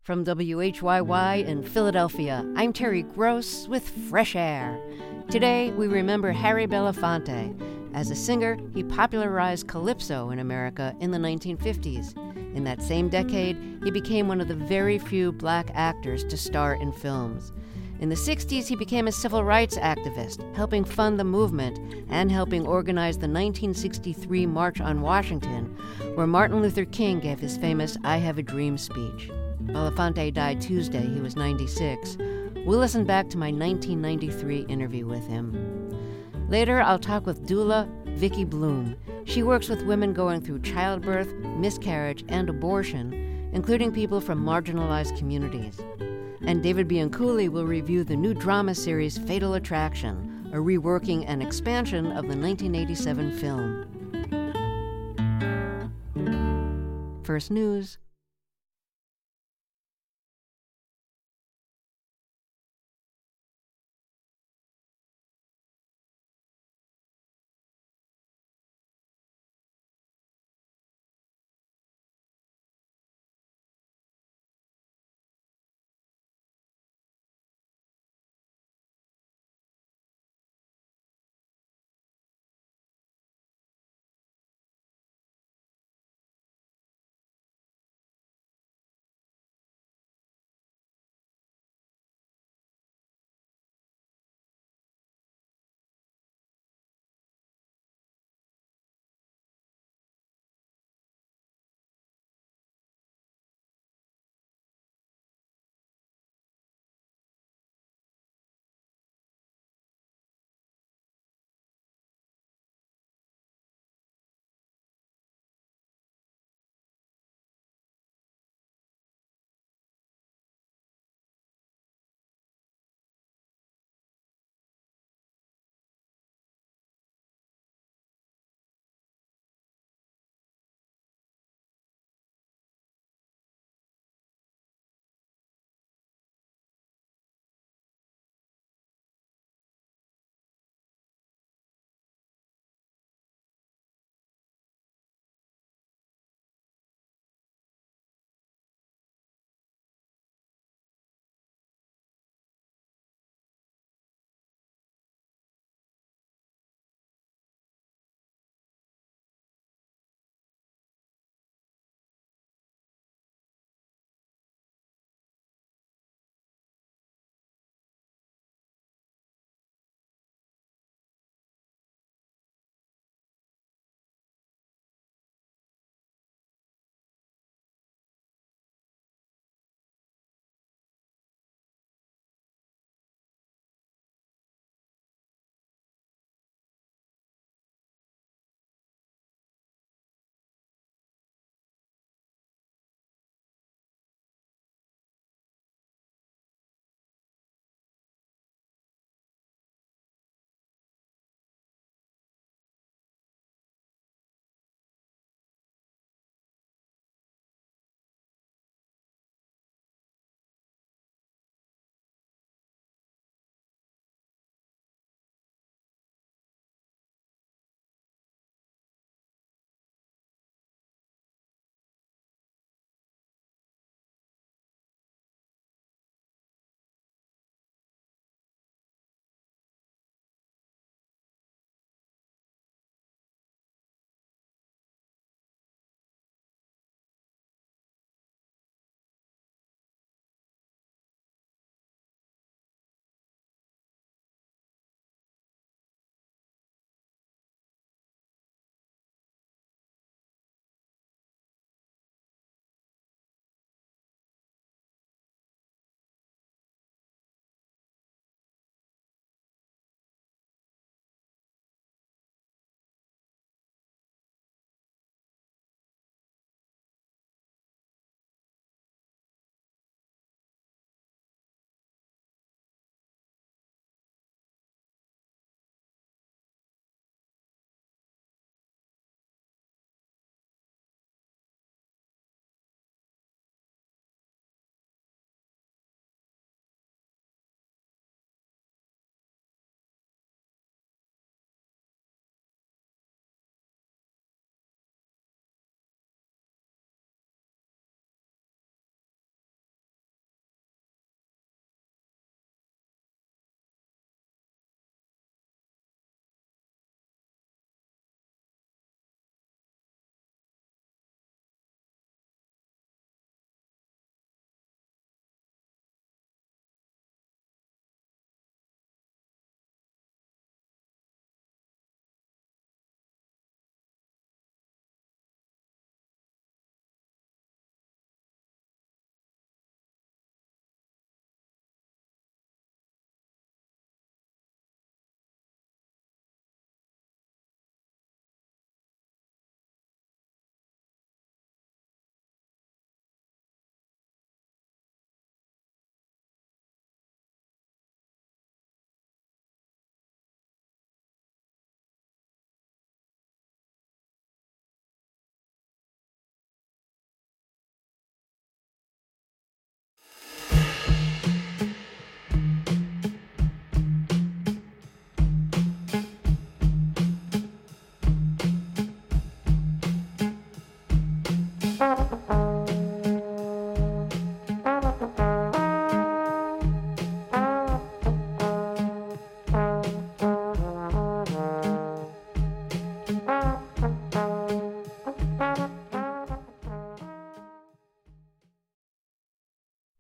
From WHYY in Philadelphia, I'm Terry Gross with Fresh Air. Today, we remember Harry Belafonte. As a singer, he popularized calypso in America in the 1950s. In that same decade, he became one of the very few black actors to star in films. In the 60s, he became a civil rights activist, helping fund the movement and helping organize the 1963 March on Washington, where Martin Luther King gave his famous I Have a Dream speech. Belafonte died Tuesday. He was 96. We'll listen back to my 1993 interview with him. Later, I'll talk with doula Vicky Bloom. She works with women going through childbirth, miscarriage, and abortion, including people from marginalized communities. And David Bianculli will review the new drama series Fatal Attraction, a reworking and expansion of the 1987 film. First news.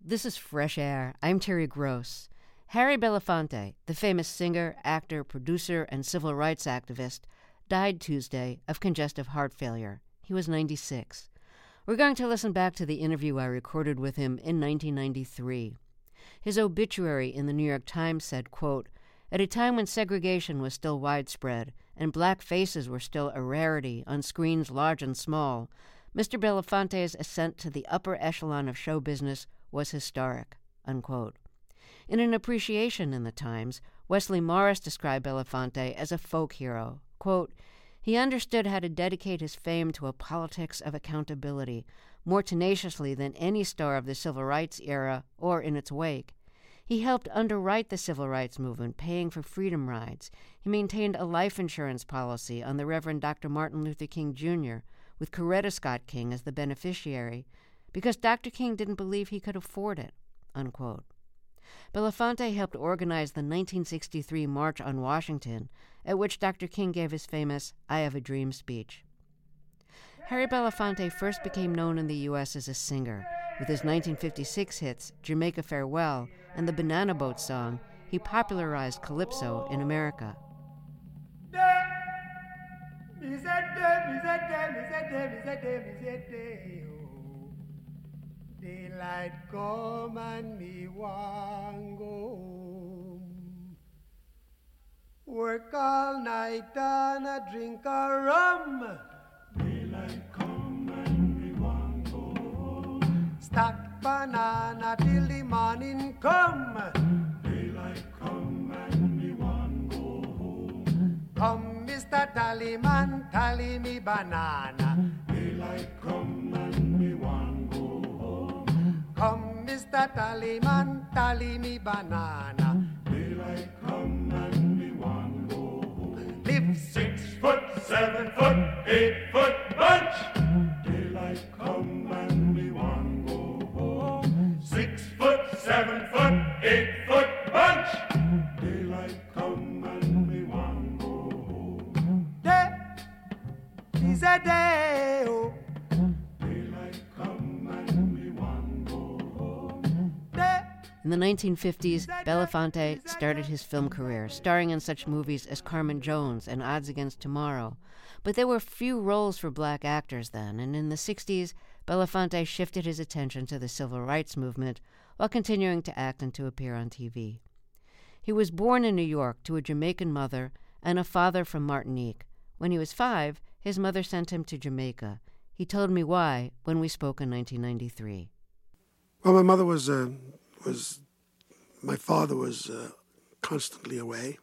This is Fresh Air. I'm Terry Gross. Harry Belafonte, the famous singer, actor, producer, and civil rights activist, died Tuesday of congestive heart failure. He was 96. We're going to listen back to the interview I recorded with him in 1993. His obituary in the New York Times said, quote, "At a time when segregation was still widespread and black faces were still a rarity on screens large and small, Mr. Belafonte's ascent to the upper echelon of show business was historic," unquote. In an appreciation in the Times, Wesley Morris described Belafonte as a folk hero. Quote, "He understood how to dedicate his fame to a politics of accountability more tenaciously than any star of the civil rights era or in its wake. He helped underwrite the civil rights movement, paying for freedom rides. He maintained a life insurance policy on the Reverend Dr. Martin Luther King Jr., with Coretta Scott King as the beneficiary, because Dr. King didn't believe he could afford it," unquote. Belafonte helped organize the 1963 March on Washington, at which Dr. King gave his famous "I Have a Dream" speech. Harry Belafonte first became known in the U.S. as a singer. With his 1956 hits, Jamaica Farewell, and the Banana Boat song, he popularized calypso in America. Daylight come and me want go home. Work all night and a drink a rum. Daylight come and me want go home. Stack banana till the morning come. Daylight come and me want go home. Come, Mr. Tallyman, tally me banana. Daylight come and me want go home. Come, Mr. Tallyman, tally me banana. Daylight come and me want go home. Live 6 foot, 7 foot, 8 foot bunch. Daylight come and me want go home. 6 foot, 7 foot, 8 foot bunch. Daylight come and me want go home. Day is a day, oh. Daylight come and me want go home. Day. In the 1950s, Belafonte started his film career, starring in such movies as Carmen Jones and Odds Against Tomorrow. But there were few roles for black actors then, and in the 60s, Belafonte shifted his attention to the civil rights movement while continuing to act and to appear on TV. He was born in New York to a Jamaican mother and a father from Martinique. When he was 5, his mother sent him to Jamaica. He told me why when we spoke in 1993. Well, my mother my father was constantly away.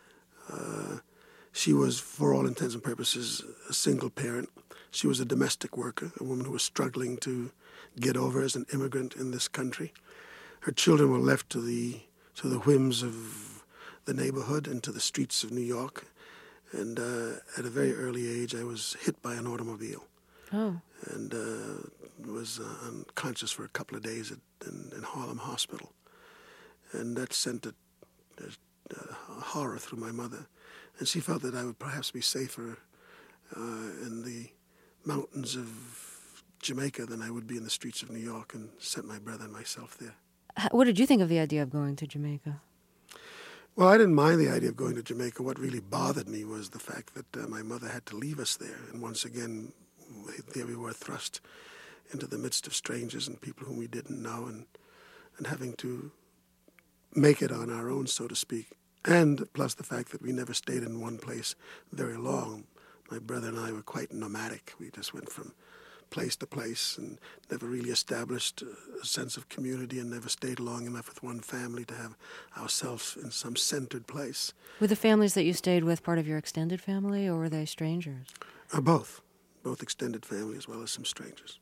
She was, for all intents and purposes, a single parent. She was a domestic worker, a woman who was struggling to get over as an immigrant in this country. Her children were left to the whims of the neighborhood and to the streets of New York. And at a very early age, I was hit by an automobile. Oh. And was unconscious for a couple of days in Harlem Hospital. And that sent a horror through my mother. And she felt that I would perhaps be safer in the mountains of Jamaica than I would be in the streets of New York, and sent my brother and myself there. What did you think of the idea of going to Jamaica? Well, I didn't mind the idea of going to Jamaica. What really bothered me was the fact that my mother had to leave us there. And once again, there we were thrust into the midst of strangers and people whom we didn't know, and having to make it on our own, so to speak. And plus the fact that we never stayed in one place very long. My brother and I were quite nomadic. We just went from place to place and never really established a sense of community, and never stayed long enough with one family to have ourselves in some centered place. Were the families that you stayed with part of your extended family, or were they strangers? Both extended family as well as some strangers.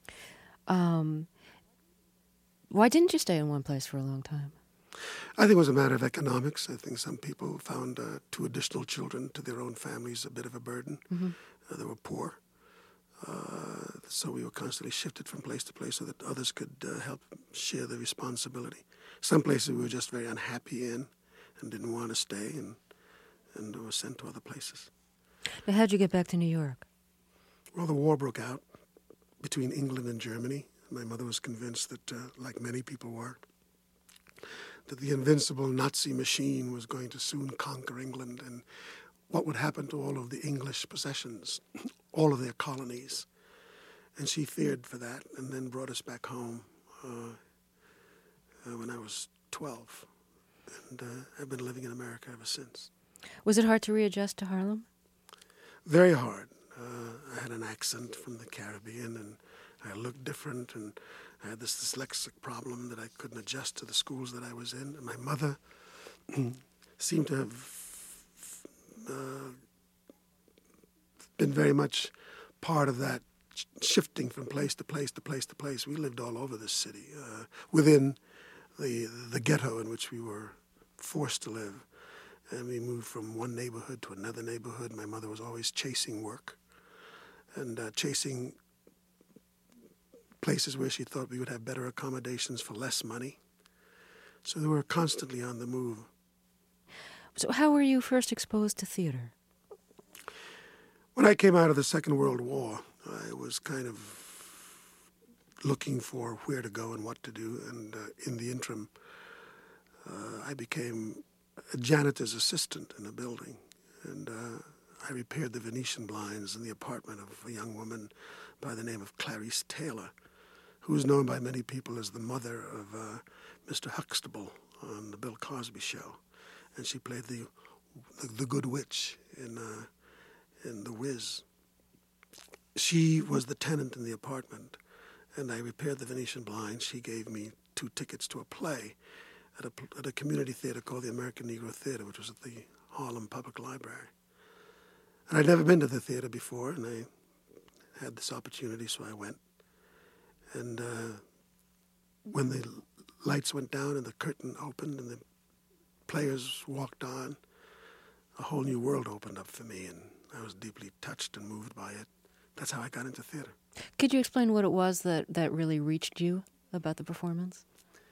Why didn't you stay in one place for a long time? I think it was a matter of economics. I think some people found 2 additional children to their own families a bit of a burden. Mm-hmm. They were poor. So we were constantly shifted from place to place so that others could help share the responsibility. Some places we were just very unhappy in and didn't want to stay, and were sent to other places. Now, how'd you get back to New York? Well, the war broke out between England and Germany. My mother was convinced that, like many people were, that the invincible Nazi machine was going to soon conquer England, and what would happen to all of the English possessions, all of their colonies. And she feared for that, and then brought us back home when I was 12. And I've been living in America ever since. Was it hard to readjust to Harlem? Very hard. I had an accent from the Caribbean, and I looked different, and I had this dyslexic problem that I couldn't adjust to the schools that I was in. And my mother seemed to have been very much part of that shifting from place to place to place to place. We lived all over this city, within the ghetto in which we were forced to live. And we moved from one neighborhood to another neighborhood. My mother was always chasing work and chasing places where she thought we would have better accommodations for less money. So we were constantly on the move. So how were you first exposed to theater? When I came out of the Second World War, I was kind of looking for where to go and what to do. And in the interim, I became a janitor's assistant in a building. And I repaired the Venetian blinds in the apartment of a young woman by the name of Clarice Taylor, who was known by many people as the mother of Mr. Huxtable on the Bill Cosby Show. And she played the Good Witch in The Wiz. She was the tenant in the apartment, and I repaired the Venetian blinds. She gave me 2 tickets to a play at a community theater called the American Negro Theater, which was at the Harlem Public Library. And I'd never been to the theater before, and I had this opportunity, so I went. And when the lights went down and the curtain opened and the players walked on, a whole new world opened up for me, and I was deeply touched and moved by it. That's how I got into theater. Could you explain what it was that really reached you about the performance?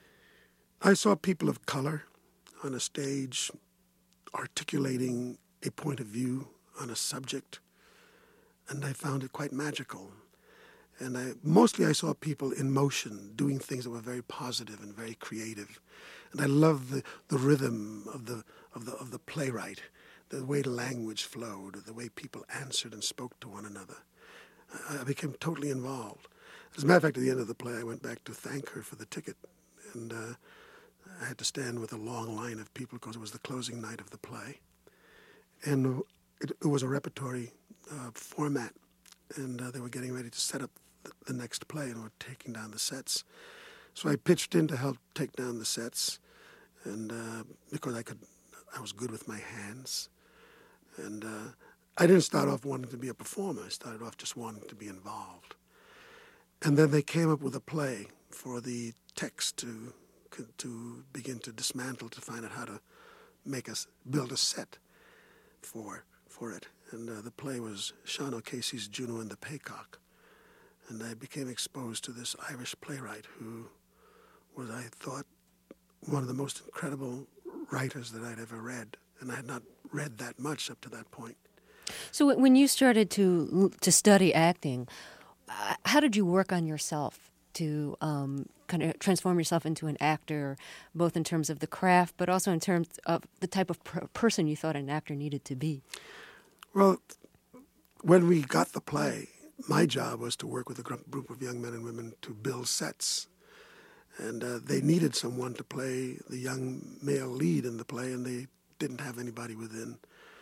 I saw people of color on a stage articulating a point of view on a subject, and I found it quite magical. And mostly I saw people in motion, doing things that were very positive and very creative. And I loved the rhythm of the playwright, the way the language flowed, the way people answered and spoke to one another. I became totally involved. As a matter of fact, at the end of the play, I went back to thank her for the ticket. And I had to stand with a long line of people because it was the closing night of the play. And it was a repertory format. And they were getting ready to set up the next play and were taking down the sets. So I pitched in to help take down the sets. And because I was good with my hands. And I didn't start off wanting to be a performer. I started off just wanting to be involved. And then they came up with a play for the text to begin to dismantle, to find out how to build a set for it. And the play was Sean O'Casey's Juno and the Paycock. And I became exposed to this Irish playwright who was, I thought, one of the most incredible writers that I'd ever read. And I had not read that much up to that point. So when you started to study acting, how did you work on yourself to kind of transform yourself into an actor, both in terms of the craft, but also in terms of the type of person you thought an actor needed to be? Well, when we got the play, my job was to work with a group of young men and women to build sets. And they needed someone to play the young male lead in the play, and they didn't have anybody within,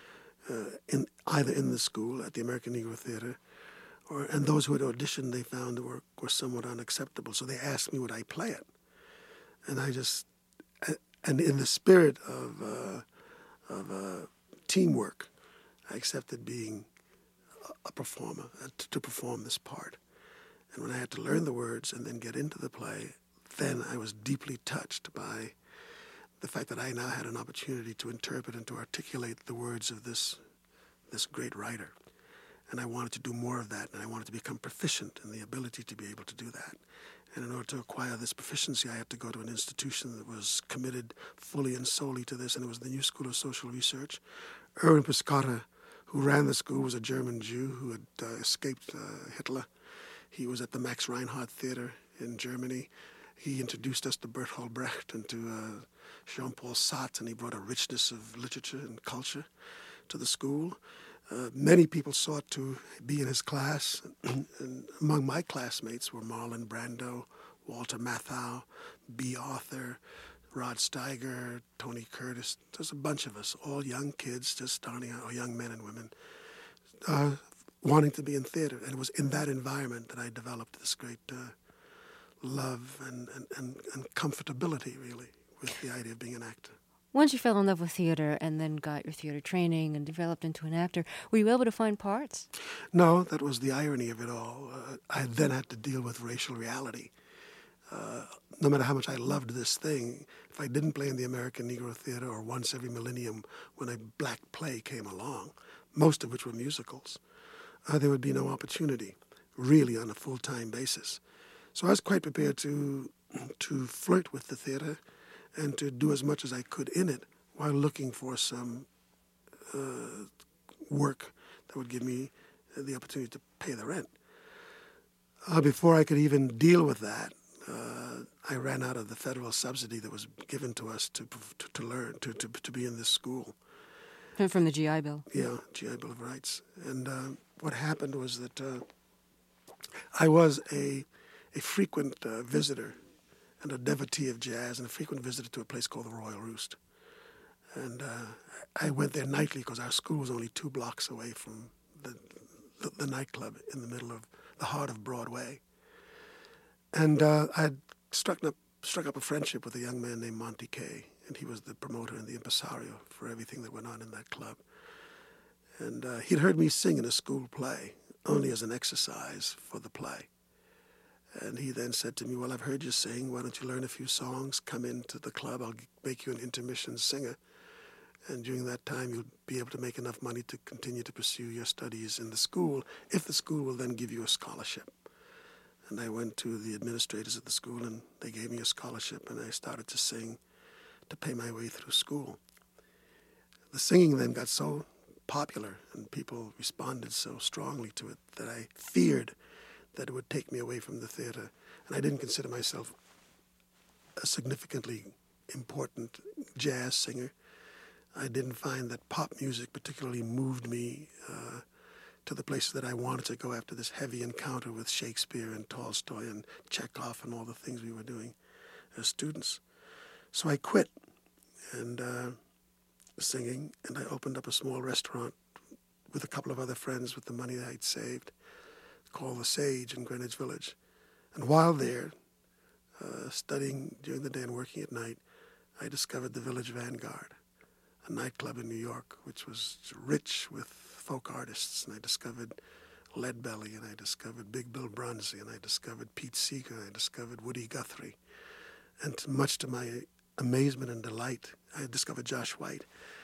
either in the school at the American Negro Theater, and those who had auditioned they found the work was somewhat unacceptable. So they asked me would I play it, and and in the spirit of teamwork, I accepted being a performer to perform this part. And when I had to learn the words and then get into the play, then I was deeply touched by the fact that I now had an opportunity to interpret and to articulate the words of this great writer. And I wanted to do more of that, and I wanted to become proficient in the ability to be able to do that. And in order to acquire this proficiency, I had to go to an institution that was committed fully and solely to this, and it was the New School of Social Research. Erwin Piscata, who ran the school, was a German Jew who had escaped Hitler. He was at the Max Reinhardt Theater in Germany. He introduced us to Bertolt Brecht and to Jean-Paul Sartre, and he brought a richness of literature and culture to the school. Many people sought to be in his class, and among my classmates were Marlon Brando, Walter Matthau, B. Arthur, Rod Steiger, Tony Curtis. There's a bunch of us, all young kids, just starting out, or young men and women, wanting to be in theater. And it was in that environment that I developed this great love and comfortability, really, with the idea of being an actor. Once you fell in love with theater and then got your theater training and developed into an actor, were you able to find parts? No, that was the irony of it all. I then had to deal with racial reality. No matter how much I loved this thing, if I didn't play in the American Negro Theater or once every millennium when a black play came along, most of which were musicals, there would be no opportunity, really, on a full-time basis. So I was quite prepared to flirt with the theater and to do as much as I could in it while looking for some work that would give me the opportunity to pay the rent. Before I could even deal with that, I ran out of the federal subsidy that was given to us to learn, to be in this school. From the GI Bill? Yeah, GI Bill of Rights. And what happened was that I was a frequent visitor and a devotee of jazz and a frequent visitor to a place called the Royal Roost. And I went there nightly because our school was only 2 blocks away from the nightclub in the middle of the heart of Broadway. And I had struck up a friendship with a young man named Monty Kaye, and he was the promoter and the impresario for everything that went on in that club. And he'd heard me sing in a school play, only as an exercise for the play. And he then said to me, well, I've heard you sing. Why don't you learn a few songs? Come into the club. I'll make you an intermission singer. And during that time, you'll be able to make enough money to continue to pursue your studies in the school, if the school will then give you a scholarship. And I went to the administrators at the school, and they gave me a scholarship, and I started to sing to pay my way through school. The singing then got so popular, and people responded so strongly to it that I feared that it would take me away from the theater. And I didn't consider myself a significantly important jazz singer. I didn't find that pop music particularly moved me to the places that I wanted to go after this heavy encounter with Shakespeare and Tolstoy and Chekhov and all the things we were doing as students. So I quit and singing, and I opened up a small restaurant with a couple of other friends with the money that I'd saved, called The Sage in Greenwich Village. And while there, studying during the day and working at night, I discovered the Village Vanguard, a nightclub in New York, which was rich with folk artists. And I discovered Leadbelly, and I discovered Big Bill Bronzy, and I discovered Pete Seeger, and I discovered Woody Guthrie. And much to my amazement and delight, I discovered Josh White.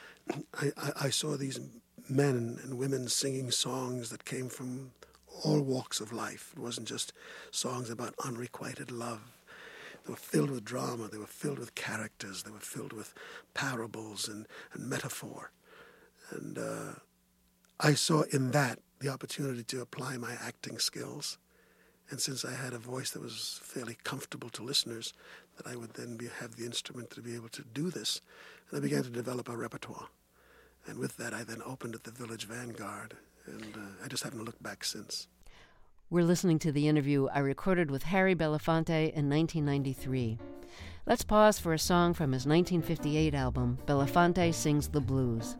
I saw these men and women singing songs that came from all walks of life. It wasn't just songs about unrequited love. They were filled with drama. They were filled with characters. They were filled with parables and metaphor. And I saw in that the opportunity to apply my acting skills. And since I had a voice that was fairly comfortable to listeners, that I would then have the instrument to be able to do this. And I began to develop a repertoire. And with that, I then opened at the Village Vanguard. And I just haven't looked back since. We're listening to the interview I recorded with Harry Belafonte in 1993. Let's pause for a song from his 1958 album, Belafonte Sings the Blues.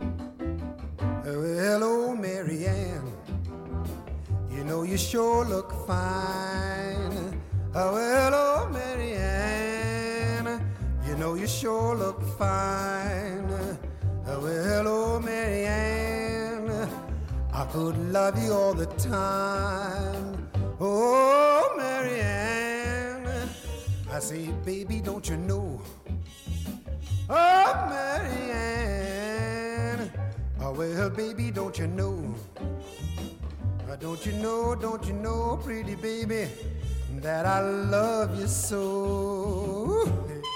Hello, Marianne. You know you sure look fine. Oh, hello, Marianne. You know you sure look fine. Oh, hello, Marianne. I could love you all the time. Oh, Marianne. I say, baby, don't you know? Oh, Marianne. Oh, well, baby, don't you know? Don't you know, pretty baby, that I love you so.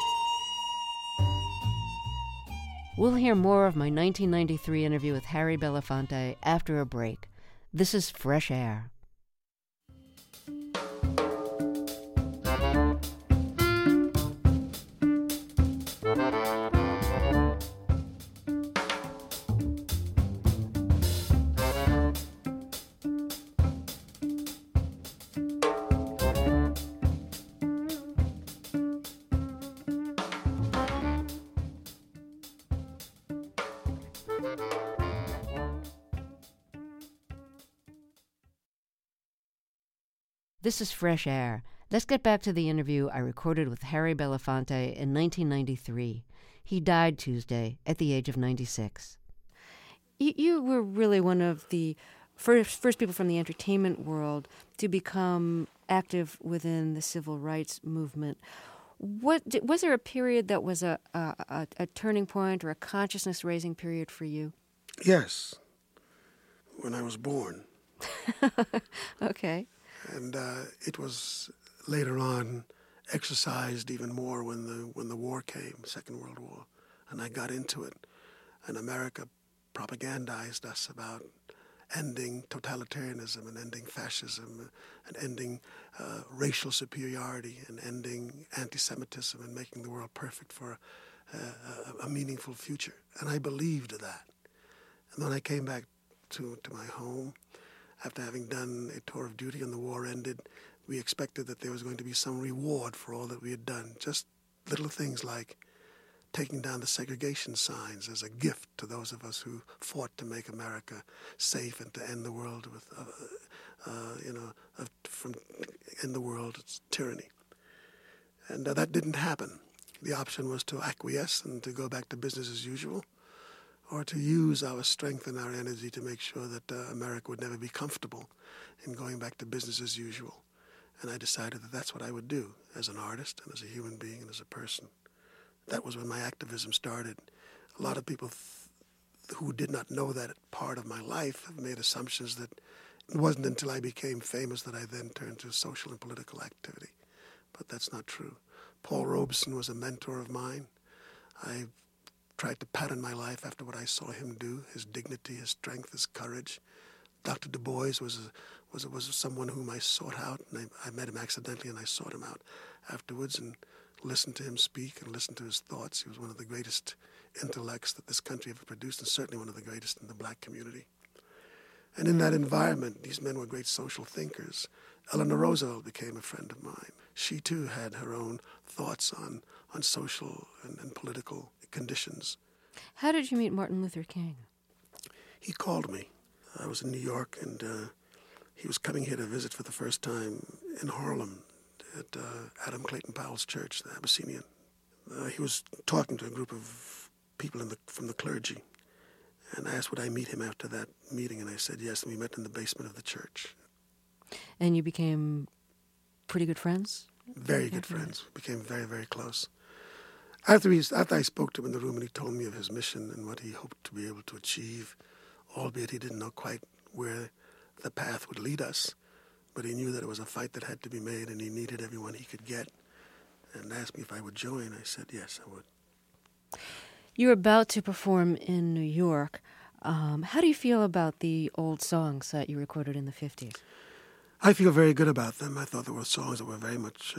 We'll hear more of my 1993 interview with Harry Belafonte after a break. This is Fresh Air. This is Fresh Air. Let's get back to the interview I recorded with Harry Belafonte in 1993. He died Tuesday at the age of 96. You were really one of the first people from the entertainment world to become active within the civil rights movement. Was there a period that was a turning point or a consciousness-raising period for you? Yes, when I was born. Okay. And it was later on exercised even more when the war came, Second World War, and I got into it. And America propagandized us about ending totalitarianism and ending fascism and ending racial superiority and ending anti-Semitism and making the world perfect for a meaningful future. And I believed that. And when I came back to my home, after having done a tour of duty and the war ended, we expected that there was going to be some reward for all that we had done. Just little things like taking down the segregation signs as a gift to those of us who fought to make America safe and to end the world with, end the world's tyranny. And that didn't happen. The option was to acquiesce and to go back to business as usual, or to use our strength and our energy to make sure that America would never be comfortable in going back to business as usual. And I decided that that's what I would do as an artist and as a human being and as a person. That was when my activism started. A lot of people who did not know that part of my life have made assumptions that it wasn't until I became famous that I then turned to social and political activity. But that's not true. Paul Robeson was a mentor of mine. I tried to pattern my life after what I saw him do, his dignity, his strength, his courage. Dr. Du Bois was someone whom I sought out, and I met him accidentally, and I sought him out afterwards and listened to him speak and listened to his thoughts. He was one of the greatest intellects that this country ever produced, and certainly one of the greatest in the black community. And in that environment, these men were great social thinkers. Eleanor Roosevelt became a friend of mine. She, too, had her own thoughts on social and political conditions. How did you meet Martin Luther King? He called me. I was in New York, and he was coming here to visit for the first time in Harlem at Adam Clayton Powell's church, the Abyssinian. He was talking to a group of people from the clergy, and I asked would I meet him after that meeting, and I said yes, and we met in the basement of the church. And you became pretty good friends? Very good friends. Became very, very close. After I spoke to him in the room and he told me of his mission and what he hoped to be able to achieve, albeit he didn't know quite where the path would lead us, but he knew that it was a fight that had to be made and he needed everyone he could get, and asked me if I would join. I said yes, I would. You're about to perform in New York. How do you feel about the old songs that you recorded in the 50s? I feel very good about them. I thought there were songs that were very much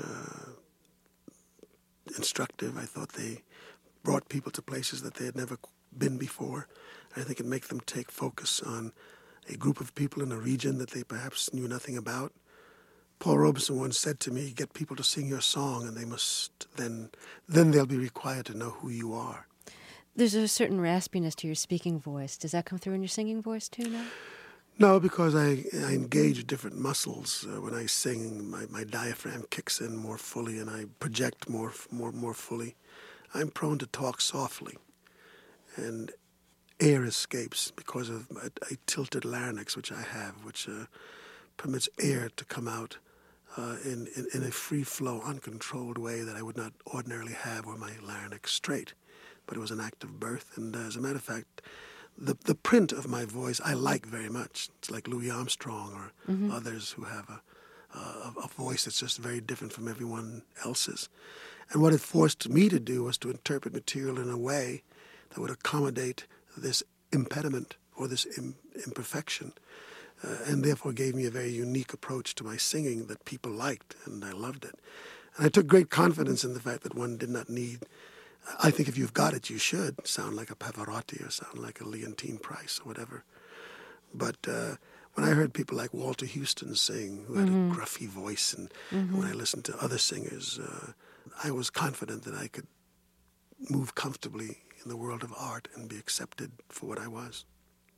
instructive. I thought they brought people to places that they had never been before. I think it makes them take focus on a group of people in a region that they perhaps knew nothing about. Paul Robeson once said to me, get people to sing your song and they must then they'll be required to know who you are. There's a certain raspiness to your speaking voice. Does that come through in your singing voice too now? No, because I engage different muscles. When I sing, my diaphragm kicks in more fully and I project more fully. I'm prone to talk softly, and air escapes because of a tilted larynx, which I have, which permits air to come out in a free flow, uncontrolled way that I would not ordinarily have were my larynx straight. But it was an act of birth, and as a matter of fact, the print of my voice I like very much. It's like Louis Armstrong or others who have a voice that's just very different from everyone else's. And what it forced me to do was to interpret material in a way that would accommodate this impediment or this imperfection, and therefore gave me a very unique approach to my singing that people liked, and I loved it. And I took great confidence in the fact that one did not need... I think if you've got it, you should sound like a Pavarotti or sound like a Leontine Price or whatever. But when I heard people like Walter Houston sing, who had a gruffy voice, and when I listened to other singers, I was confident that I could move comfortably in the world of art and be accepted for what I was.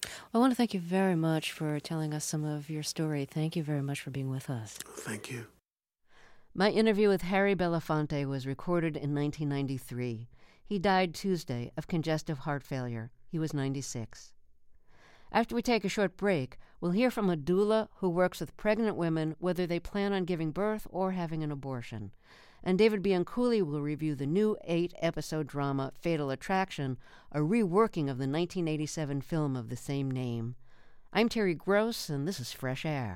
I want to thank you very much for telling us some of your story. Thank you very much for being with us. Thank you. My interview with Harry Belafonte was recorded in 1993. He died Tuesday of congestive heart failure. He was 96. After we take a short break, we'll hear from a doula who works with pregnant women whether they plan on giving birth or having an abortion. And David Bianculli will review the new 8-episode drama Fatal Attraction, a reworking of the 1987 film of the same name. I'm Terry Gross, and this is Fresh Air.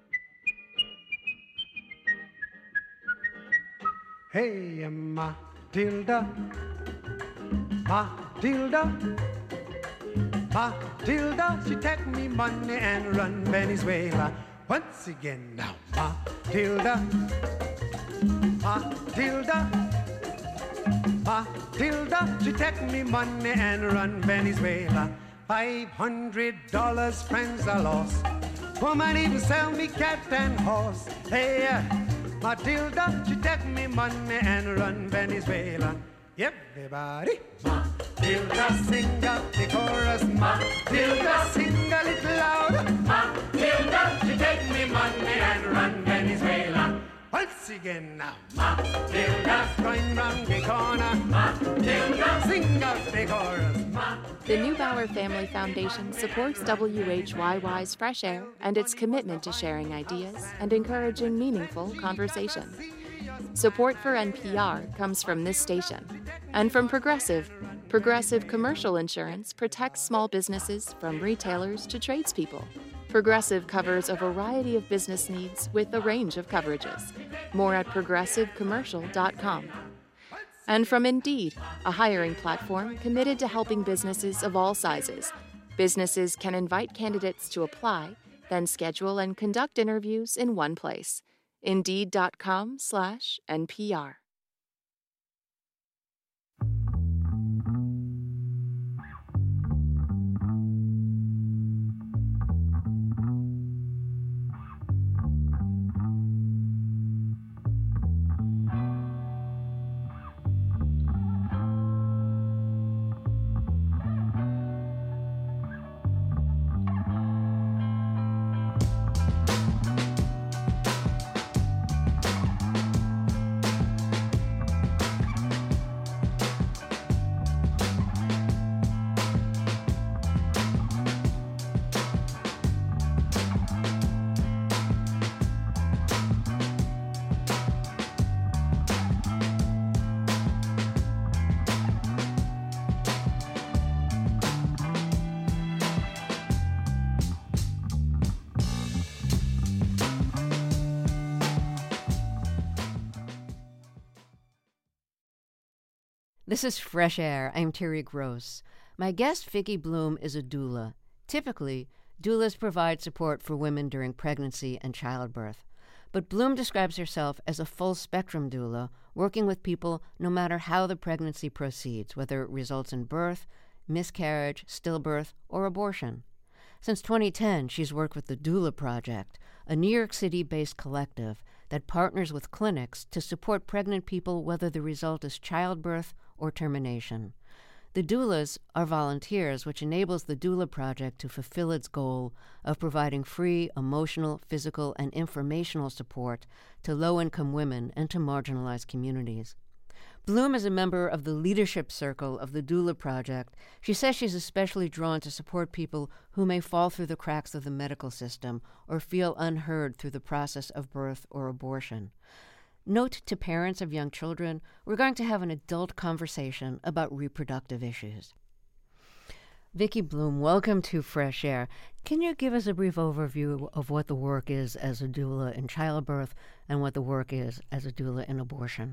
Hey, Matilda, Matilda, Matilda, she take me money and run Venezuela. Once again now, Matilda, Matilda, Matilda, she take me money and run Venezuela. $500 friends are lost. Woman even sell me cat and horse. Hey, Matilda, she take me money and run Venezuela. Everybody, Matilda, sing up the chorus. Matilda, sing a little louder. Matilda, she take me money and run Venezuela. Once again now, Matilda, going round the corner. Matilda, sing up the chorus. The Neubauer Family Foundation supports WHYY's Fresh Air and its commitment to sharing ideas and encouraging meaningful conversation. Support for NPR comes from this station and from Progressive. Progressive Commercial Insurance protects small businesses from retailers to tradespeople. Progressive covers a variety of business needs with a range of coverages. More at progressivecommercial.com. And from Indeed, a hiring platform committed to helping businesses of all sizes. Businesses can invite candidates to apply, then schedule and conduct interviews in one place. Indeed.com/NPR. This is Fresh Air. I'm Terry Gross. My guest, Vicki Bloom, is a doula. Typically, doulas provide support for women during pregnancy and childbirth. But Bloom describes herself as a full-spectrum doula, working with people no matter how the pregnancy proceeds, whether it results in birth, miscarriage, stillbirth, or abortion. Since 2010, she's worked with the Doula Project, a New York City-based collective that partners with clinics to support pregnant people whether the result is childbirth or termination. The doulas are volunteers, which enables the Doula Project to fulfill its goal of providing free emotional, physical, and informational support to low-income women and to marginalized communities. Bloom is a member of the leadership circle of the Doula Project. She says she's especially drawn to support people who may fall through the cracks of the medical system or feel unheard through the process of birth or abortion. Note to parents of young children, we're going to have an adult conversation about reproductive issues. Vicki Bloom, welcome to Fresh Air. Can you give us a brief overview of what the work is as a doula in childbirth and what the work is as a doula in abortion?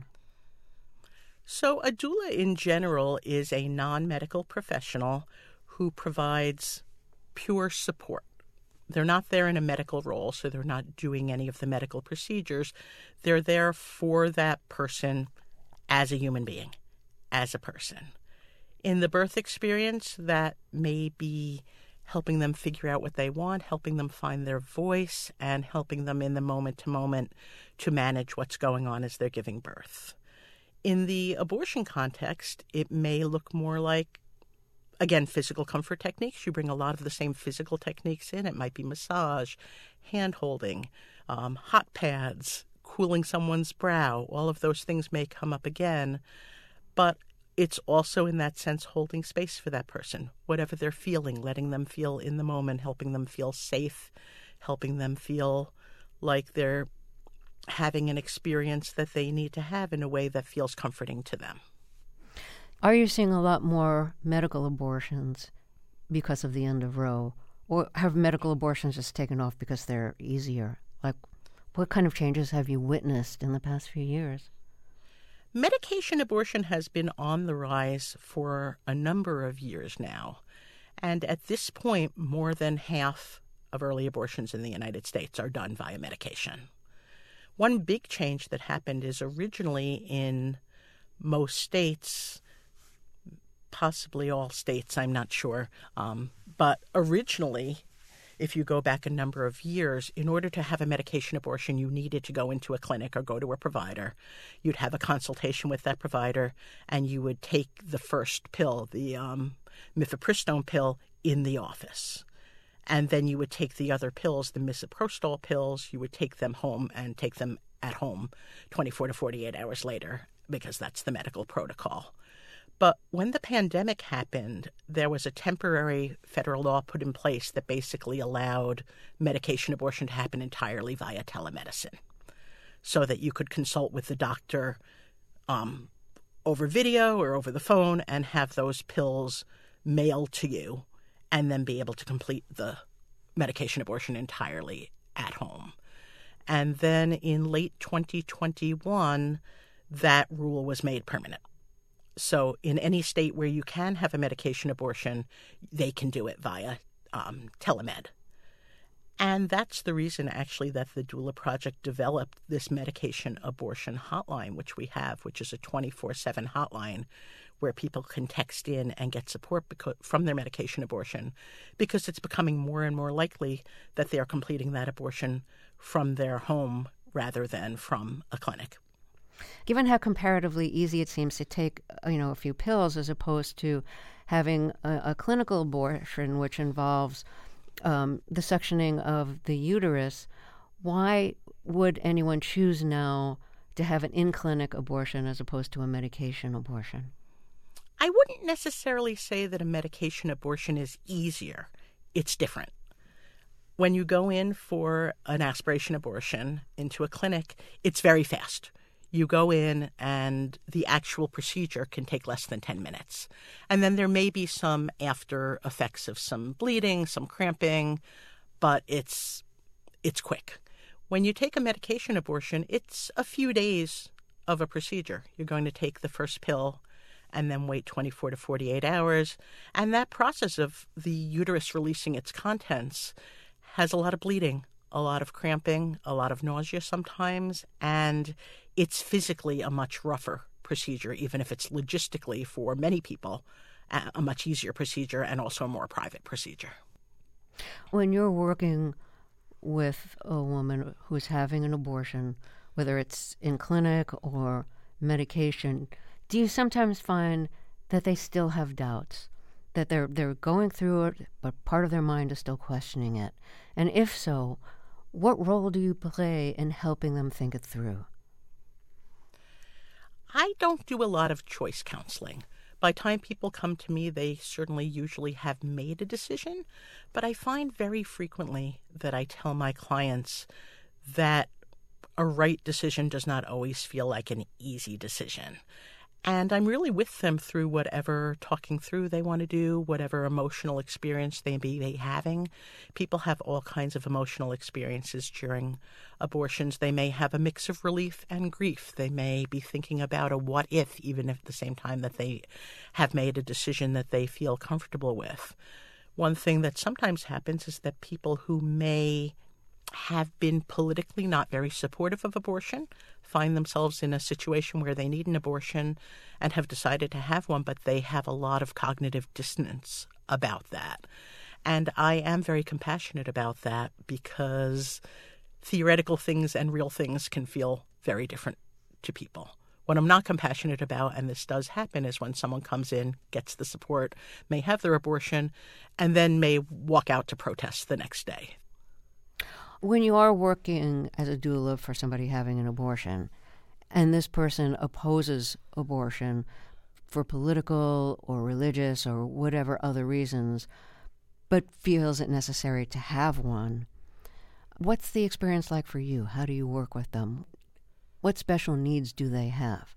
So a doula in general is a non-medical professional who provides pure support. They're not there in a medical role, so they're not doing any of the medical procedures. They're there for that person as a human being, as a person. In the birth experience, that may be helping them figure out what they want, helping them find their voice, and helping them in the moment-to-moment to manage what's going on as they're giving birth. In the abortion context, it may look more like again, physical comfort techniques. You bring a lot of the same physical techniques in. It might be massage, hand-holding, hot pads, cooling someone's brow. All of those things may come up again, but it's also, in that sense, holding space for that person, whatever they're feeling, letting them feel in the moment, helping them feel safe, helping them feel like they're having an experience that they need to have in a way that feels comforting to them. Are you seeing a lot more medical abortions because of the end of Roe? Or have medical abortions just taken off because they're easier? Like, what kind of changes have you witnessed in the past few years? Medication abortion has been on the rise for a number of years now. And at this point, more than half of early abortions in the United States are done via medication. One big change that happened is originally in most states, possibly all states, I'm not sure, but originally, if you go back a number of years, in order to have a medication abortion, you needed to go into a clinic or go to a provider. You'd have a consultation with that provider, and you would take the first pill, the mifepristone pill, in the office. And then you would take the other pills, the misoprostol pills, you would take them home and take them at home 24 to 48 hours later, because that's the medical protocol. But when the pandemic happened, there was a temporary federal law put in place that basically allowed medication abortion to happen entirely via telemedicine, so that you could consult with the doctor over video or over the phone and have those pills mailed to you and then be able to complete the medication abortion entirely at home. And then in late 2021, that rule was made permanent. So in any state where you can have a medication abortion, they can do it via telemed. And that's the reason, actually, that the Doula Project developed this medication abortion hotline, which we have, which is a 24/7 hotline where people can text in and get support from their medication abortion, because it's becoming more and more likely that they are completing that abortion from their home rather than from a clinic. Given how comparatively easy it seems to take, a few pills as opposed to having a clinical abortion, which involves the suctioning of the uterus, why would anyone choose now to have an in-clinic abortion as opposed to a medication abortion? I wouldn't necessarily say that a medication abortion is easier. It's different. When you go in for an aspiration abortion into a clinic, it's very fast. You go in and the actual procedure can take less than 10 minutes. And then there may be some after effects of some bleeding, some cramping, but it's quick. When you take a medication abortion, it's a few days of a procedure. You're going to take the first pill and then wait 24 to 48 hours. And that process of the uterus releasing its contents has a lot of bleeding, a lot of cramping, a lot of nausea sometimes, and it's physically a much rougher procedure, even if it's logistically, for many people, a much easier procedure and also a more private procedure. When you're working with a woman who's having an abortion, whether it's in clinic or medication, do you sometimes find that they still have doubts, that they're going through it, but part of their mind is still questioning it? And if so, what role do you play in helping them think it through? I don't do a lot of choice counseling. By the time people come to me, they certainly usually have made a decision, but I find very frequently that I tell my clients that a right decision does not always feel like an easy decision. And I'm really with them through whatever talking through they want to do, whatever emotional experience they may be having. People have all kinds of emotional experiences during abortions. They may have a mix of relief and grief. They may be thinking about a what if, even at the same time that they have made a decision that they feel comfortable with. One thing that sometimes happens is that people who may have been politically not very supportive of abortion find themselves in a situation where they need an abortion and have decided to have one, but they have a lot of cognitive dissonance about that. And I am very compassionate about that, because theoretical things and real things can feel very different to people. What I'm not compassionate about, and this does happen, is when someone comes in, gets the support, may have their abortion, and then may walk out to protest the next day. When you are working as a doula for somebody having an abortion, and this person opposes abortion for political or religious or whatever other reasons, but feels it necessary to have one, what's the experience like for you? How do you work with them? What special needs do they have?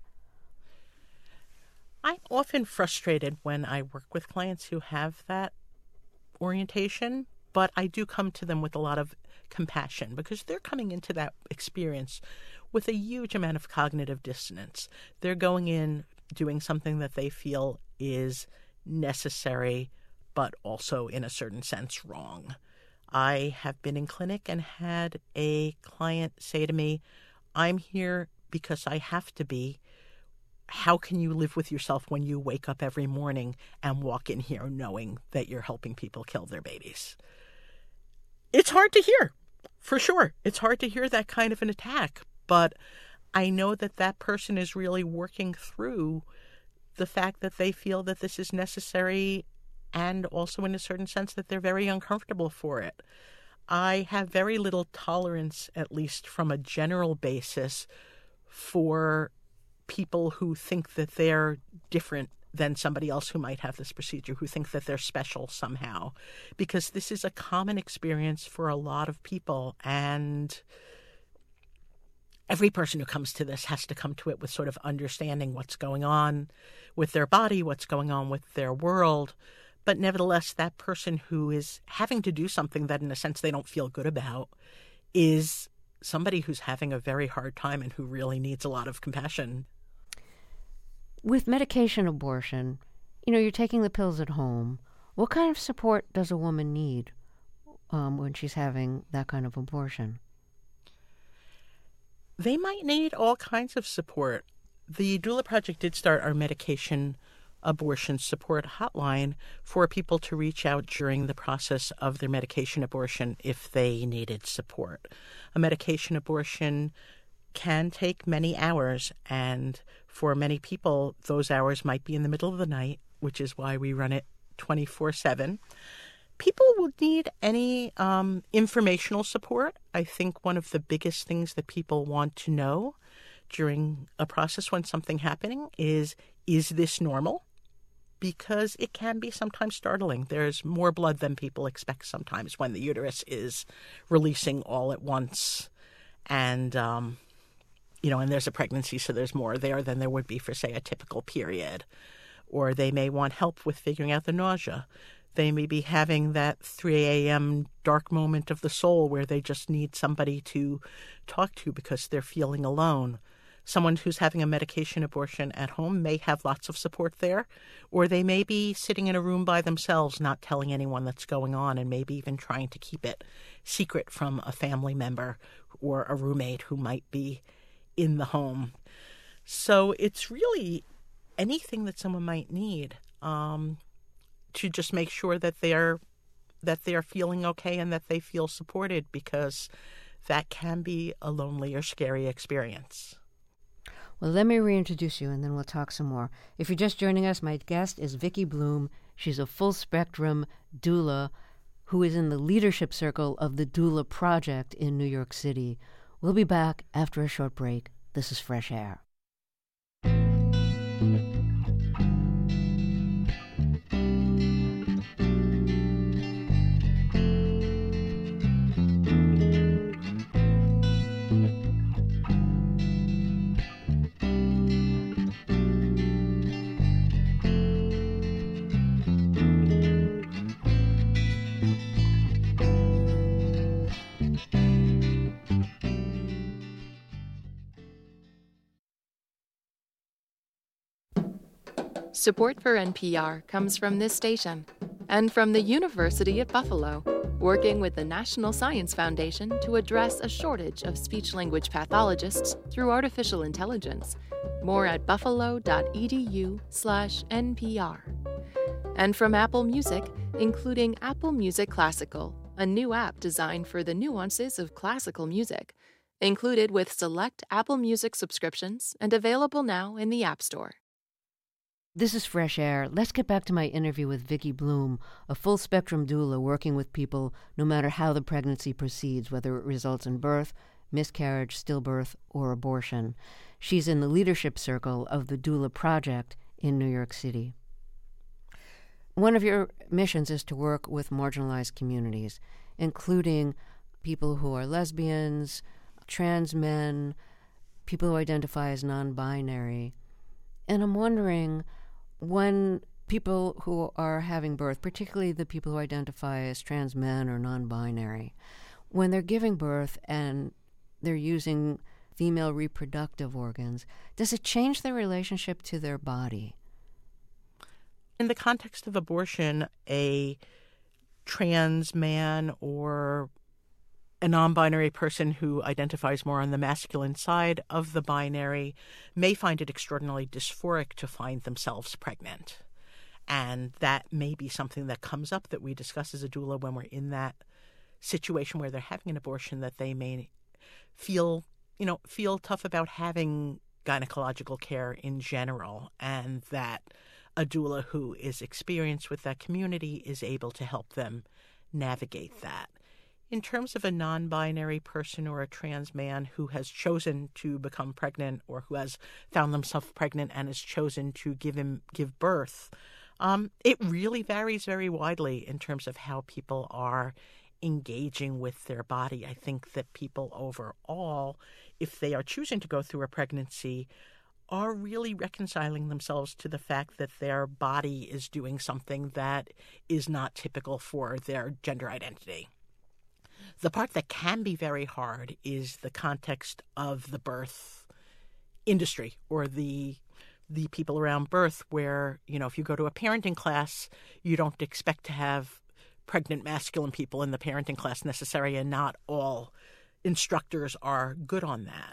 I'm often frustrated when I work with clients who have that orientation, but I do come to them with a lot of compassion because they're coming into that experience with a huge amount of cognitive dissonance. They're going in doing something that they feel is necessary, but also in a certain sense wrong. I have been in clinic and had a client say to me, I'm here because I have to be. How can you live with yourself when you wake up every morning and walk in here knowing that you're helping people kill their babies? It's hard to hear, for sure. It's hard to hear that kind of an attack, but I know that that person is really working through the fact that they feel that this is necessary, and also in a certain sense that they're very uncomfortable for it. I have very little tolerance, at least from a general basis, for people who think that they're different than somebody else who might have this procedure, who think that they're special somehow, because this is a common experience for a lot of people, and every person who comes to this has to come to it with sort of understanding what's going on with their body, what's going on with their world. But nevertheless, that person who is having to do something that in a sense they don't feel good about is somebody who's having a very hard time and who really needs a lot of compassion. With medication abortion, you're taking the pills at home. What kind of support does a woman need when she's having that kind of abortion? They might need all kinds of support. The Doula Project did start our medication abortion support hotline for people to reach out during the process of their medication abortion if they needed support. A medication abortion can take many hours, and for many people, those hours might be in the middle of the night, which is why we run it 24/7. People will need any informational support. I think one of the biggest things that people want to know during a process when something happening is this normal? Because it can be sometimes startling. There's more blood than people expect sometimes when the uterus is releasing all at once. And, and there's a pregnancy, so there's more there than there would be for, say, a typical period. Or they may want help with figuring out the nausea. They may be having that 3 a.m. dark moment of the soul where they just need somebody to talk to because they're feeling alone. Someone who's having a medication abortion at home may have lots of support there, or they may be sitting in a room by themselves, not telling anyone that's going on, and maybe even trying to keep it secret from a family member or a roommate who might be in the home. So it's really anything that someone might need to just make sure that they're feeling okay and that they feel supported, because that can be a lonely or scary experience. Well, let me reintroduce you, and then we'll talk some more. If you're just joining us, my guest is Vicki Bluhm. She's a full-spectrum doula who is in the leadership circle of the Doula Project in New York City. We'll be back after a short break. This is Fresh Air. Support for NPR comes from this station and from the University at Buffalo, working with the National Science Foundation to address a shortage of speech-language pathologists through artificial intelligence. More at buffalo.edu/NPR. And from Apple Music, including Apple Music Classical, a new app designed for the nuances of classical music. included with select Apple Music subscriptions and available now in the App Store. This is Fresh Air. Let's get back to my interview with Vicki Bloom, a full-spectrum doula working with people no matter how the pregnancy proceeds, whether it results in birth, miscarriage, stillbirth, or abortion. She's in the leadership circle of the Doula Project in New York City. One of your missions is to work with marginalized communities, including people who are lesbians, trans men, people who identify as non-binary. And I'm wondering, when people who are having birth, particularly the people who identify as trans men or non-binary, when they're giving birth and they're using female reproductive organs, does it change their relationship to their body? In the context of abortion, a trans man or a non-binary person who identifies more on the masculine side of the binary may find it extraordinarily dysphoric to find themselves pregnant. And that may be something that comes up that we discuss as a doula when we're in that situation where they're having an abortion, that they may feel tough about having gynecological care in general, and that a doula who is experienced with that community is able to help them navigate that. In terms of a non-binary person or a trans man who has chosen to become pregnant or who has found themselves pregnant and has chosen to give birth, it really varies very widely in terms of how people are engaging with their body. I think that people overall, if they are choosing to go through a pregnancy, are really reconciling themselves to the fact that their body is doing something that is not typical for their gender identity. The part that can be very hard is the context of the birth industry or the people around birth where, if you go to a parenting class, you don't expect to have pregnant masculine people in the parenting class necessarily, and not all instructors are good on that.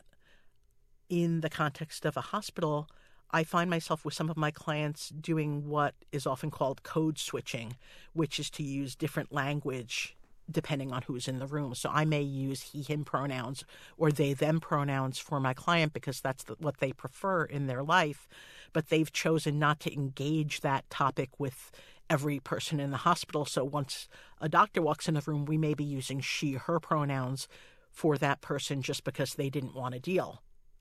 In the context of a hospital, I find myself with some of my clients doing what is often called code switching, which is to use different language depending on who's in the room. So I may use he, him pronouns or they, them pronouns for my client because that's what they prefer in their life, but they've chosen not to engage that topic with every person in the hospital. So once a doctor walks in the room, we may be using she, her pronouns for that person just because they didn't want to deal.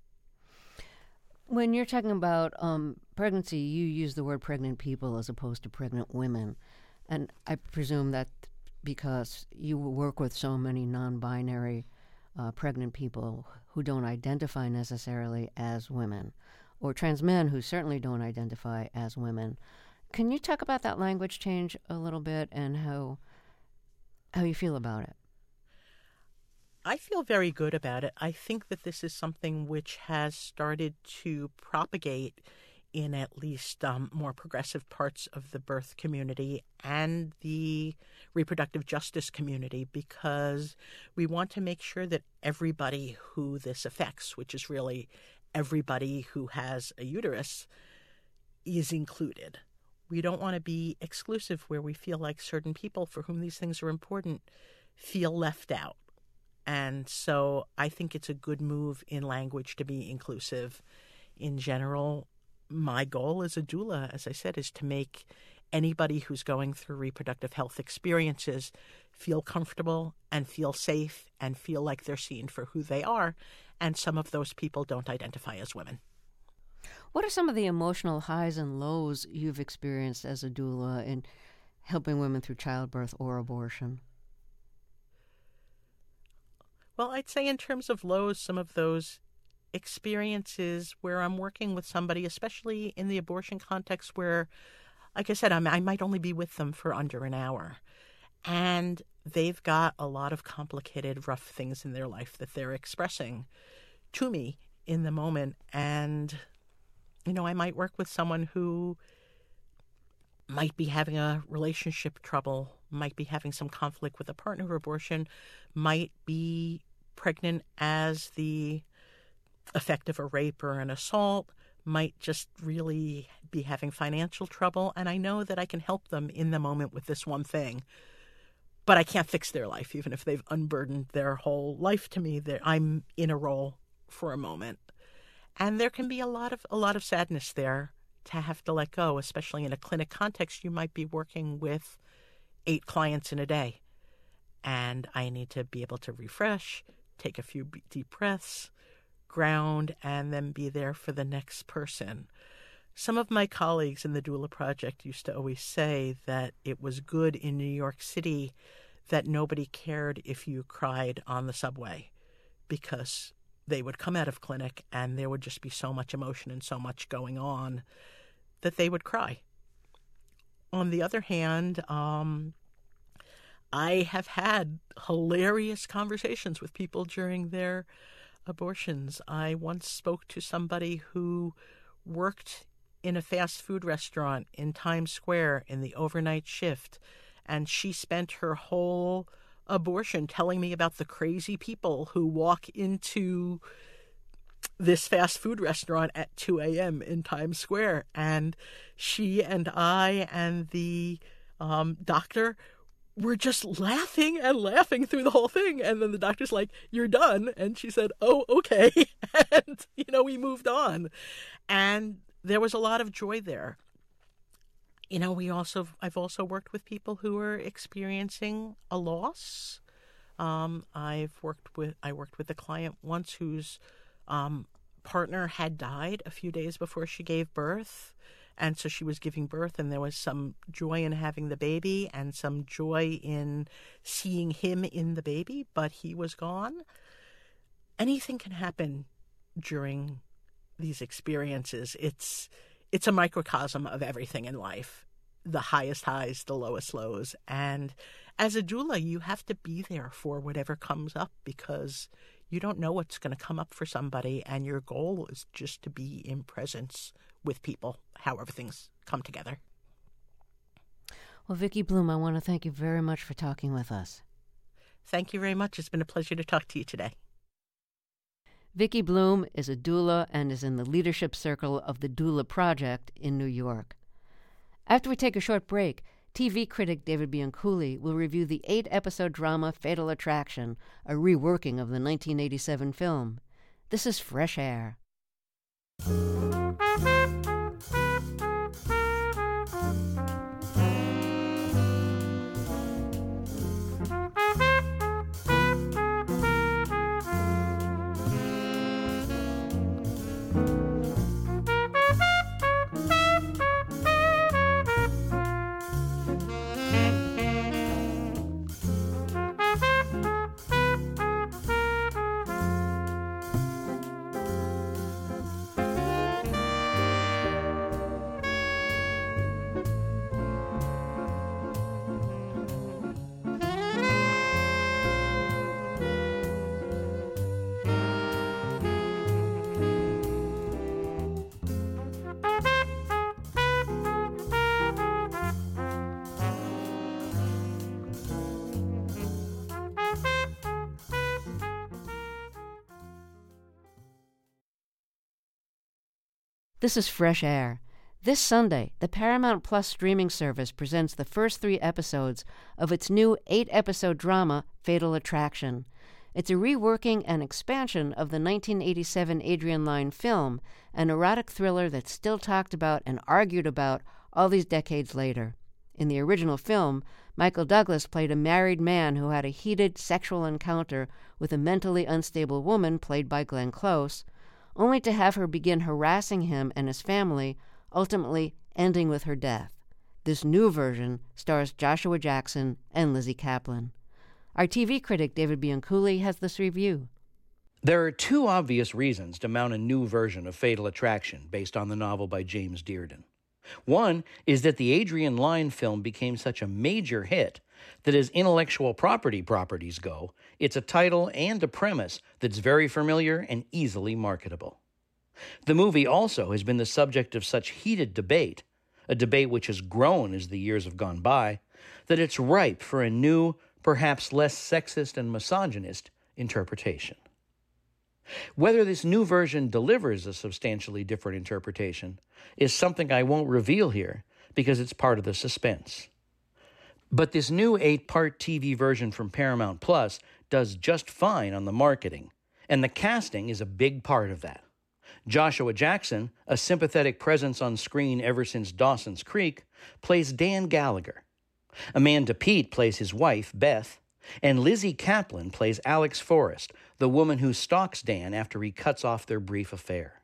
When you're talking about pregnancy, you use the word pregnant people as opposed to pregnant women. And I presume that because you work with so many non-binary pregnant people who don't identify necessarily as women, or trans men who certainly don't identify as women. Can you talk about that language change a little bit and how you feel about it? I feel very good about it. I think that this is something which has started to propagate in at least more progressive parts of the birth community and the reproductive justice community, because we want to make sure that everybody who this affects, which is really everybody who has a uterus, is included. We don't want to be exclusive where we feel like certain people for whom these things are important feel left out. And so I think it's a good move in language to be inclusive. In general, my goal as a doula, as I said, is to make anybody who's going through reproductive health experiences feel comfortable and feel safe and feel like they're seen for who they are. And some of those people don't identify as women. What are some of the emotional highs and lows you've experienced as a doula in helping women through childbirth or abortion? Well, I'd say in terms of lows, some of those experiences where I'm working with somebody, especially in the abortion context where, like I said, I might only be with them for under an hour. And they've got a lot of complicated, rough things in their life that they're expressing to me in the moment. And, I might work with someone who might be having a relationship trouble, might be having some conflict with a partner abortion, might be pregnant as the effect of a rape or an assault, might just really be having financial trouble. And I know that I can help them in the moment with this one thing. but I can't fix their life, even if they've unburdened their whole life to me. I'm in a role for a moment. And there can be a lot of sadness there to have to let go, especially in a clinic context. You might be working with 8 clients in a day, and I need to be able to refresh, take a few deep breaths, ground, and then be there for the next person. Some of my colleagues in the Doula Project used to always say that it was good in New York City that nobody cared if you cried on the subway, because they would come out of clinic and there would just be so much emotion and so much going on that they would cry. On the other hand, I have had hilarious conversations with people during their abortions. I once spoke to somebody who worked in a fast food restaurant in Times Square in the overnight shift, and she spent her whole abortion telling me about the crazy people who walk into this fast food restaurant at 2 a.m. in Times Square. And she and I and the doctor were just laughing and laughing through the whole thing. And then the doctor's like, "You're done." And she said, "Oh, okay." And, we moved on. And there was a lot of joy there. I've also worked with people who are experiencing a loss. I worked with a client once whose partner had died a few days before she gave birth. And so she was giving birth, and there was some joy in having the baby and some joy in seeing him in the baby, but he was gone. Anything can happen during these experiences. It's a microcosm of everything in life, the highest highs, the lowest lows. And as a doula, you have to be there for whatever comes up, because you don't know what's going to come up for somebody, and your goal is just to be in presence with people, however things come together. Well, Vicki Bluhm, I want to thank you very much for talking with us. Thank you very much. It's been a pleasure to talk to you today. Vicki Bluhm is a doula and is in the leadership circle of the Doula Project in New York. After we take a short break, TV critic David Bianculli will review the 8-episode drama Fatal Attraction, a reworking of the 1987 film. This is Fresh Air. This is Fresh Air. This Sunday, the Paramount Plus streaming service presents the first 3 episodes of its new 8-episode drama, Fatal Attraction. It's a reworking and expansion of the 1987 Adrian Lyne film, an erotic thriller that's still talked about and argued about all these decades later. In the original film, Michael Douglas played a married man who had a heated sexual encounter with a mentally unstable woman played by Glenn Close, only to have her begin harassing him and his family, ultimately ending with her death. This new version stars Joshua Jackson and Lizzie Kaplan. Our TV critic David Bianculli has this review. There are 2 obvious reasons to mount a new version of Fatal Attraction based on the novel by James Dearden. One is that the Adrian Lyne film became such a major hit that as intellectual properties go, it's a title and a premise that's very familiar and easily marketable. The movie also has been the subject of such heated debate, a debate which has grown as the years have gone by, that it's ripe for a new, perhaps less sexist and misogynist interpretation. Whether this new version delivers a substantially different interpretation is something I won't reveal here because it's part of the suspense. But this new 8-part TV version from Paramount Plus does just fine on the marketing, and the casting is a big part of that. Joshua Jackson, a sympathetic presence on screen ever since Dawson's Creek, plays Dan Gallagher. Amanda Peet plays his wife, Beth, and Lizzie Kaplan plays Alex Forrest, the woman who stalks Dan after he cuts off their brief affair.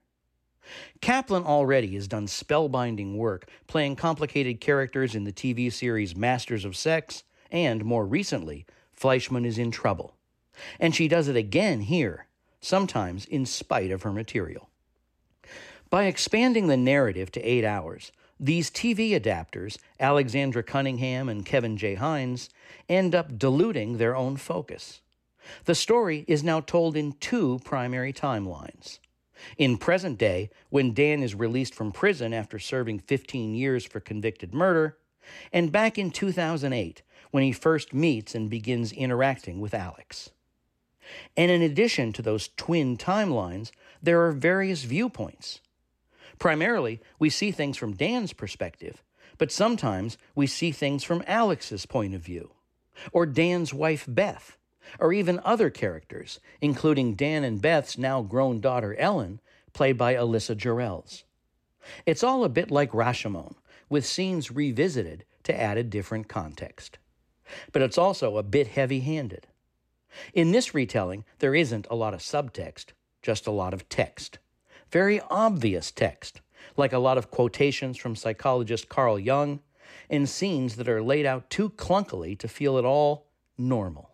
Kaplan already has done spellbinding work playing complicated characters in the TV series Masters of Sex and, more recently, Fleischman is in Trouble. And she does it again here, sometimes in spite of her material. By expanding the narrative to 8 hours, these TV adapters, Alexandra Cunningham and Kevin J. Hines, end up diluting their own focus. The story is now told in 2 primary timelines. In present day, when Dan is released from prison after serving 15 years for convicted murder, and back in 2008, when he first meets and begins interacting with Alex. And in addition to those twin timelines, there are various viewpoints. Primarily, we see things from Dan's perspective, but sometimes we see things from Alex's point of view, or Dan's wife, Beth, or even other characters, including Dan and Beth's now grown daughter, Ellen, played by Alyssa Jarrells. It's all a bit like Rashomon, with scenes revisited to add a different context. But it's also a bit heavy-handed. In this retelling, there isn't a lot of subtext, just a lot of text. Very obvious text, like a lot of quotations from psychologist Carl Jung, and scenes that are laid out too clunkily to feel at all normal.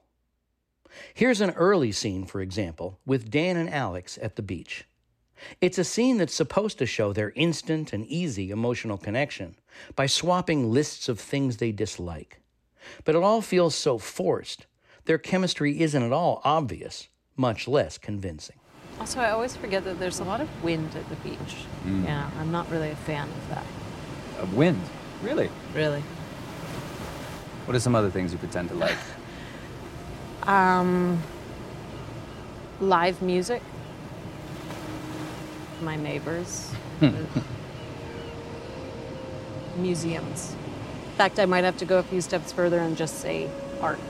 Here's an early scene, for example, with Dan and Alex at the beach. It's a scene that's supposed to show their instant and easy emotional connection by swapping lists of things they dislike. But it all feels so forced. Their chemistry isn't at all obvious, much less convincing. Also, I always forget that there's a lot of wind at the beach. Yeah, I'm not really a fan of that. Of wind? Really? Really. What are some other things you pretend to like? Live music. My neighbors. Museums. In fact, I might have to go a few steps further and just say art.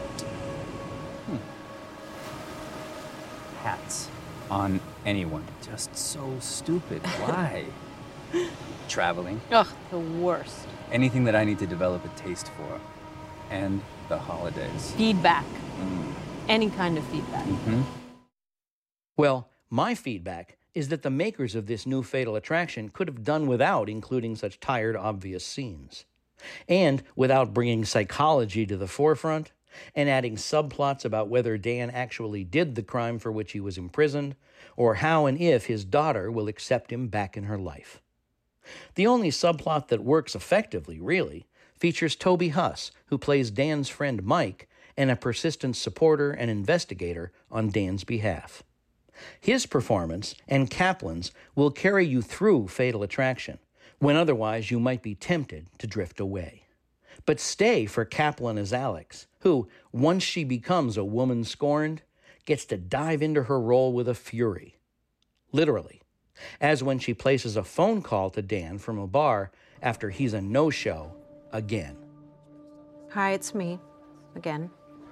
Hats. On anyone. Just so stupid. Why? Traveling. Ugh, the worst. Anything that I need to develop a taste for. And the holidays. Feedback. Any kind of feedback. Well, my feedback is that the makers of this new Fatal Attraction could have done without including such tired, obvious scenes. And without bringing psychology to the forefront, and adding subplots about whether Dan actually did the crime for which he was imprisoned, or how and if his daughter will accept him back in her life. The only subplot that works effectively, really, features Toby Huss, who plays Dan's friend Mike, and a persistent supporter and investigator on Dan's behalf. His performance, and Kaplan's, will carry you through Fatal Attraction, when otherwise you might be tempted to drift away. But stay for Kaplan as Alex, who, once she becomes a woman scorned, gets to dive into her role with a fury. Literally. As when she places a phone call to Dan from a bar after he's a no-show again. Hi, it's me. Again.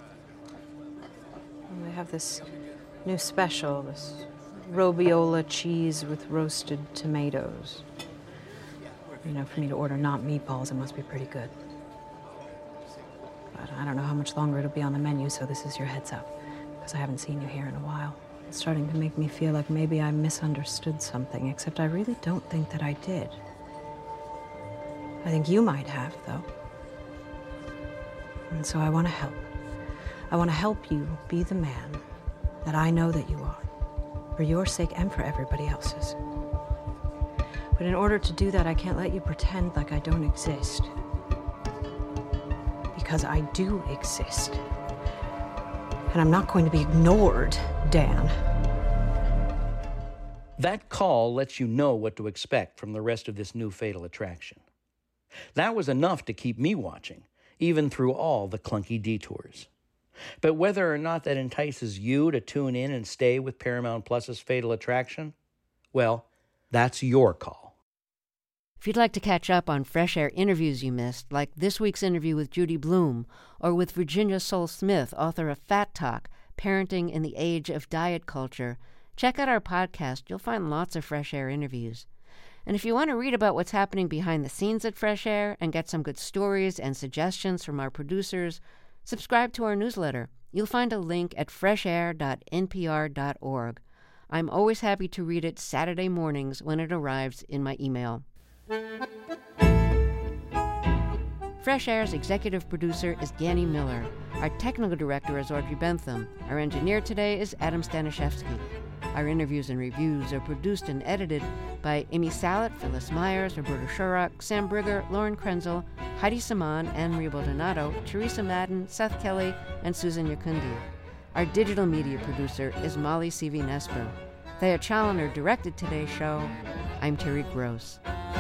We have this new special, this robiola cheese with roasted tomatoes. You know, for me to order not meatballs, it must be pretty good. But I don't know how much longer it'll be on the menu, so this is your heads up, because I haven't seen you here in a while. It's starting to make me feel like maybe I misunderstood something, except I really don't think that I did. I think you might have, though. And so I want to help. I want to help you be the man that I know that you are, for your sake and for everybody else's. But in order to do that, I can't let you pretend like I don't exist. Because I do exist. And I'm not going to be ignored, Dan. That call lets you know what to expect from the rest of this new Fatal Attraction. That was enough to keep me watching, even through all the clunky detours. But whether or not that entices you to tune in and stay with Paramount Plus's Fatal Attraction, well, that's your call. If you'd like to catch up on Fresh Air interviews you missed, like this week's interview with Judy Blume, or with Virginia Soule-Smith, author of Fat Talk, Parenting in the Age of Diet Culture, check out our podcast. You'll find lots of Fresh Air interviews. And if you want to read about what's happening behind the scenes at Fresh Air and get some good stories and suggestions from our producers, subscribe to our newsletter. You'll find a link at freshair.npr.org. I'm always happy to read it Saturday mornings when it arrives in my email. Fresh Air's executive producer is Ganny Miller. Our technical director is Audrey Bentham. Our engineer today is Adam Staniszewski. Our interviews and reviews are produced and edited by Amy Salet, Phyllis Myers, Roberta Shurock, Sam Brigger, Lauren Krenzel, Heidi Saman, Anne-Marie Baldonado, Teresa Madden, Seth Kelly, and Susan Yakundi. Our digital media producer is Molly Seavey-Nesper. Thea Challoner directed today's show. I'm Terry Gross.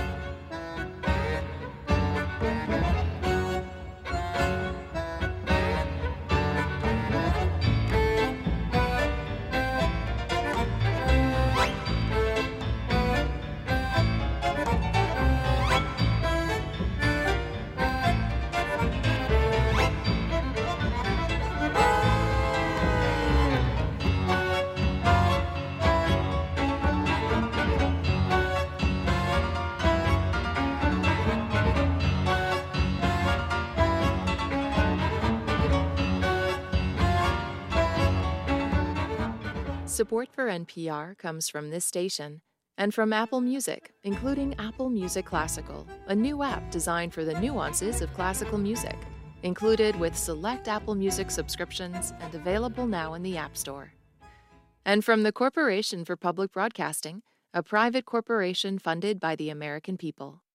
Support for NPR comes from this station and from Apple Music, including Apple Music Classical, a new app designed for the nuances of classical music, included with select Apple Music subscriptions and available now in the App Store. And from the Corporation for Public Broadcasting, a private corporation funded by the American people.